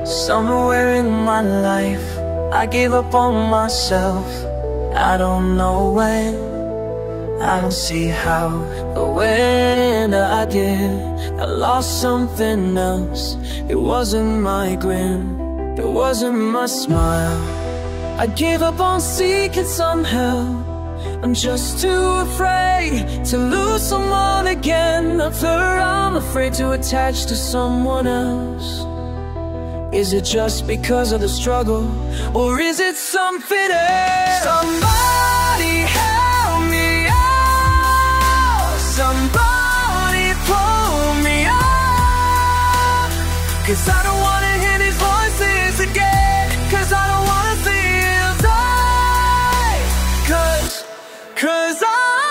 Somewhere in my life, I gave up on myself. I don't know when, I don't see how, but when I did, I lost something else. It wasn't my grin, it wasn't my smile. I gave up on seeking some help. I'm just too afraid to lose someone again. After I'm afraid to attach to someone else. Is it just because of the struggle, or is it something else? Somebody help me out. Somebody pull me out. 'Cause I don't wanna hear these voices again. 'Cause I don't wanna feel die. 'Cause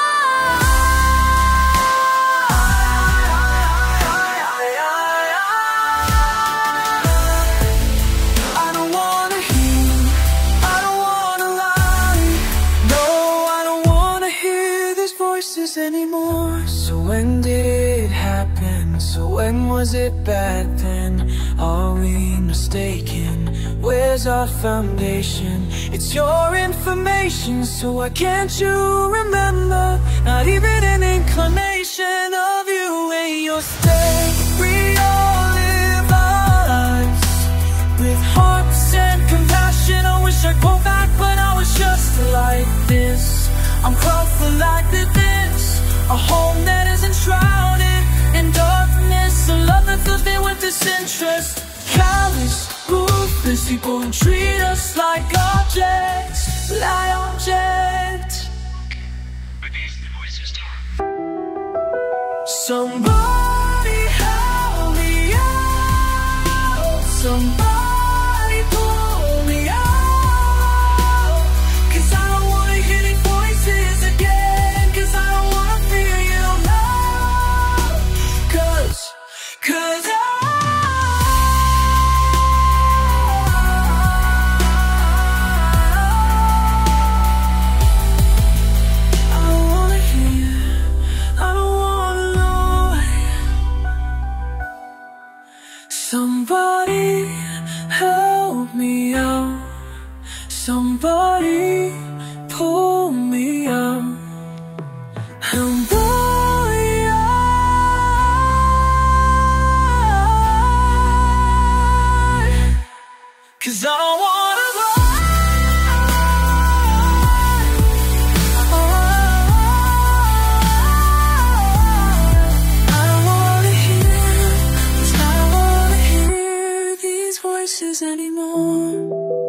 anymore. So when did it happen? So when was it back then? Are we mistaken? Where's our foundation? It's your information, so why can't you remember? Not even an inclination of you and your stereo live our lives with hearts and compassion. I wish I'd go back, but I was just like this. I'm crawling like this. A home that isn't shrouded in darkness. A love that fills me with disinterest. Callous, ruthless people who treat us like objects. Like objects. But these are the voices talk. Somebody help me out. Somebody pull me out. 'Cause I don't wanna hear these voices again. 'Cause I don't wanna feel you now. 'Cause I don't wanna hear, I don't wanna know. Somebody help me out. Somebody pull me out. Cause I don't wanna I don't wanna hear, 'cause I don't wanna hear these voices anymore.